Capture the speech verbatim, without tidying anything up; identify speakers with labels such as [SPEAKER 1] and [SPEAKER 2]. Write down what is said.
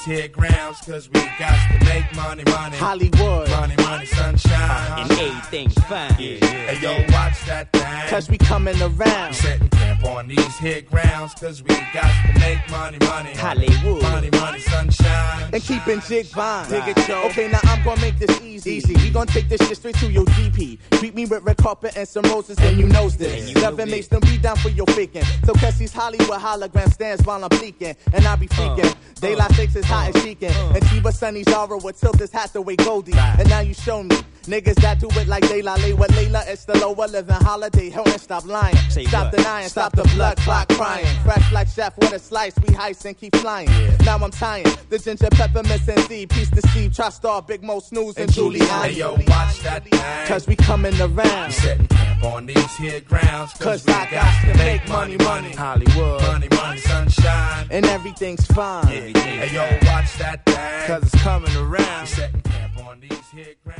[SPEAKER 1] here grounds, cause we got to make money, money.
[SPEAKER 2] Hollywood.
[SPEAKER 1] Money, money, sunshine.
[SPEAKER 3] And everything's fine.
[SPEAKER 1] Yeah, yeah. Hey, yo, watch that thing.
[SPEAKER 2] Cause we coming around.
[SPEAKER 1] We setting camp on these here grounds, cause we got to make money, money.
[SPEAKER 3] Hollywood.
[SPEAKER 1] Money, money, sunshine.
[SPEAKER 2] And keeping jig vine.
[SPEAKER 1] Dig it, yo.
[SPEAKER 2] Okay, now I'm gonna make this easy. Easy. We gonna take this shit straight to your G P. Treat me with red carpet and some roses, and you knows this. Never makes them be down for your faking. So Kessie's Hollywood hologram stands while I'm peeking. And I be freaking. Uh, Daylight uh, six is hot uh, and chicken. Uh, and Chiba Sunny Zara would tilt his hat the way Goldie. Right. And now you show me. Niggas that do it like Daylight lay with Layla. It's the lower living holiday. Hell and stop lying.
[SPEAKER 3] Say
[SPEAKER 2] stop
[SPEAKER 3] what?
[SPEAKER 2] denying. Stop the blood clot crying. Fresh like chef with a slice. We heist and keep flying. Yeah. Now I'm tying the ginger peppermints and Z. Peace to Steve, Tri-Star, Big Mo, Snooze, and, and Julian.
[SPEAKER 1] Hey yo, watch that thing.
[SPEAKER 2] Cause we coming around.
[SPEAKER 1] We setting camp on these here grounds. Cause, Cause we I got to make money, money.
[SPEAKER 2] Hollywood.
[SPEAKER 1] Money, money, sunshine.
[SPEAKER 2] And everything's fine.
[SPEAKER 1] Yeah, yeah. Hey yo, watch that thing.
[SPEAKER 2] Cause it's coming around.
[SPEAKER 1] We setting camp on these here grounds.